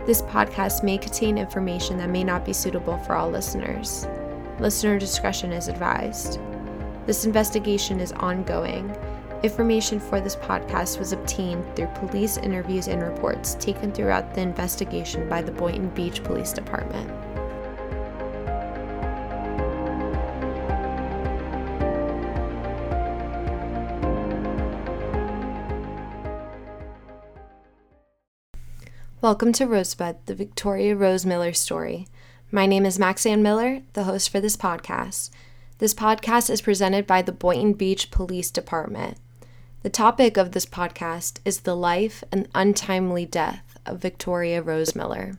This podcast may contain information that may not be suitable for all listeners. Listener discretion is advised. This investigation is ongoing. Information for this podcast was obtained through police interviews and reports taken throughout the investigation by the Boynton Beach Police Department. Welcome to Rosebud, the Victoria Rose Miller story. My name is Maxanne Miller, the host for this podcast. This podcast is presented by the Boynton Beach Police Department. The topic of this podcast is the life and untimely death of Victoria Rose Miller.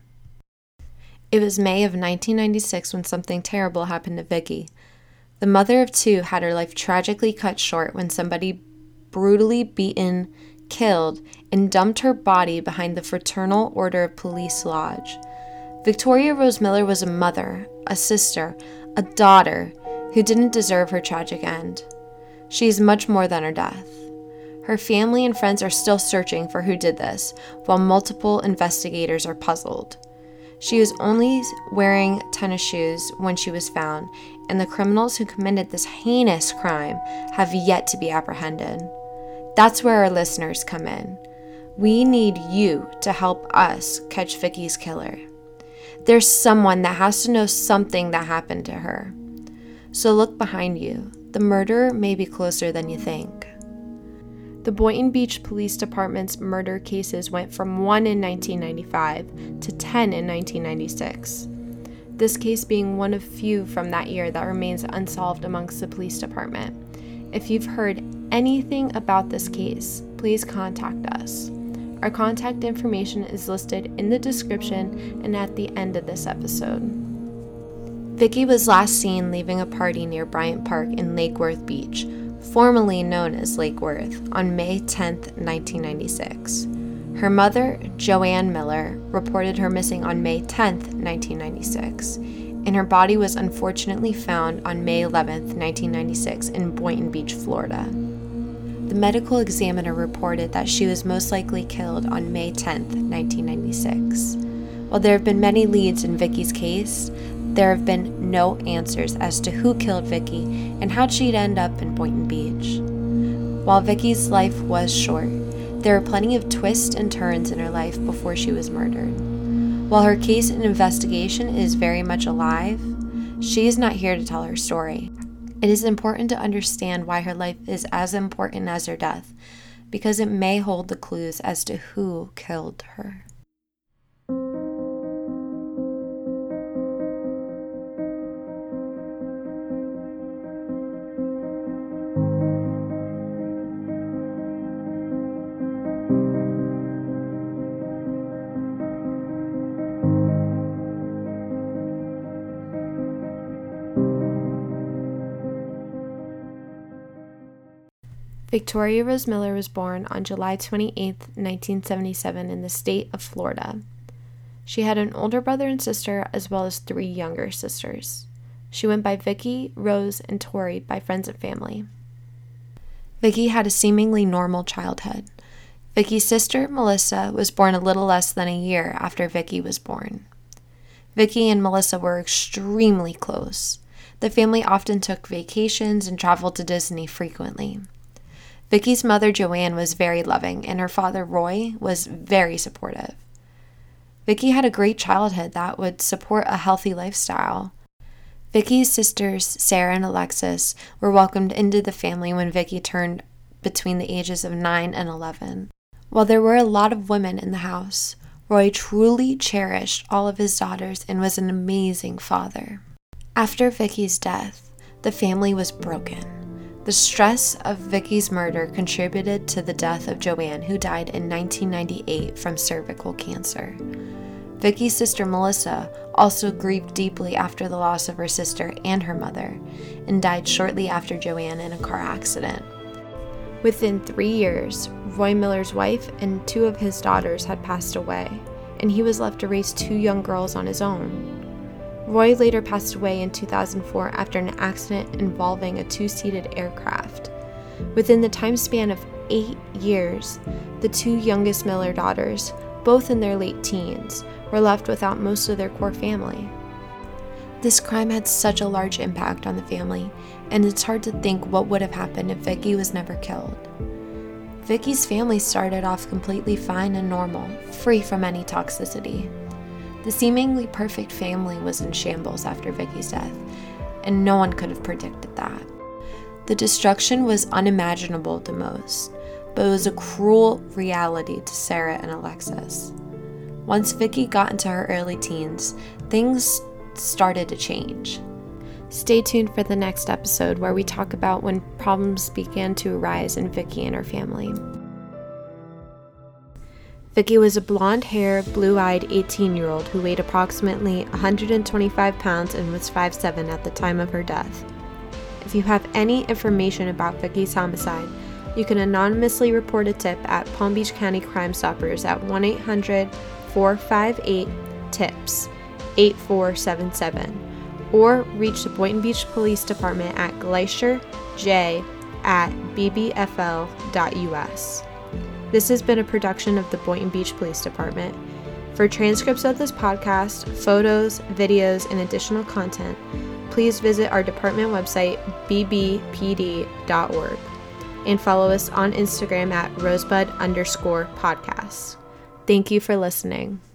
It was May of 1996 when something terrible happened to Vicky. The mother of two had her life tragically cut short when somebody brutally beaten, killed, and dumped her body behind the Fraternal Order of Police Lodge. Victoria Rose Miller was a mother, a sister, a daughter who didn't deserve her tragic end. She is much more than her death. Her family and friends are still searching for who did this, while multiple investigators are puzzled. She was only wearing tennis shoes when she was found, and the criminals who committed this heinous crime have yet to be apprehended. That's where our listeners come in. We need you to help us catch Vicky's killer. There's someone that has to know something that happened to her. So look behind you. The murderer may be closer than you think. The Boynton Beach Police Department's murder cases went from 1 in 1995 to 10 in 1996. This case being one of few from that year that remains unsolved amongst the police department. If you've heard anything about this case, please contact us. Our contact information is listed in the description and at the end of this episode. Vicky was last seen leaving a party near Bryant Park in Lake Worth Beach, formerly known as Lake Worth, on May 10, 1996. Her mother, Joanne Miller, reported her missing on May 10, 1996. And her body was unfortunately found on May 11, 1996 in Boynton Beach, Florida. The medical examiner reported that she was most likely killed on May 10, 1996. While there have been many leads in Vicky's case, there have been no answers as to who killed Vicky and how she'd end up in Boynton Beach. While Vicky's life was short, there were plenty of twists and turns in her life before she was murdered. While her case and investigation is very much alive, she is not here to tell her story. It is important to understand why her life is as important as her death, because it may hold the clues as to who killed her. Victoria Rose Miller was born on July 28, 1977 in the state of Florida. She had an older brother and sister as well as 3 younger sisters. She went by Vicky, Rose, and Tori by friends and family. Vicky had a seemingly normal childhood. Vicky's sister, Melissa, was born a little less than a year after Vicky was born. Vicky and Melissa were extremely close. The family often took vacations and traveled to Disney frequently. Vicky's mother, Joanne, was very loving, and her father, Roy, was very supportive. Vicky had a great childhood that would support a healthy lifestyle. Vicky's sisters, Sarah and Alexis, were welcomed into the family when Vicky turned between the ages of 9 and 11. While there were a lot of women in the house, Roy truly cherished all of his daughters and was an amazing father. After Vicky's death, the family was broken. The stress of Vicky's murder contributed to the death of Joanne, who died in 1998 from cervical cancer. Vicky's sister Melissa also grieved deeply after the loss of her sister and her mother, and died shortly after Joanne in a car accident. Within 3 years, Roy Miller's wife and 2 of his daughters had passed away, and he was left to raise 2 young girls on his own. Roy later passed away in 2004 after an accident involving a 2-seated aircraft. Within the time span of 8 years, the 2 youngest Miller daughters both in their late teens, were left without most of their core family. This crime had such a large impact on the family, and it's hard to think what would have happened if Vicky was never killed. Vicky's family started off completely fine and normal, free from any toxicity. The seemingly perfect family was in shambles after Vicky's death, and no one could have predicted that. The destruction was unimaginable to most, but it was a cruel reality to Sarah and Alexis. Once Vicky got into her early teens, things started to change. Stay tuned for the next episode where we talk about when problems began to arise in Vicky and her family. Vicky was a blonde-haired, blue-eyed 18-year-old who weighed approximately 125 pounds and was 5'7" at the time of her death. If you have any information about Vicky's homicide, you can anonymously report a tip at Palm Beach County Crime Stoppers at 1-800-458-TIPS 8477 or reach the Boynton Beach Police Department at glacierj@bbfl.us. This has been a production of the Boynton Beach Police Department. For transcripts of this podcast, photos, videos, and additional content, please visit our department website, bbpd.org, and follow us on Instagram at rosebud_podcast. Thank you for listening.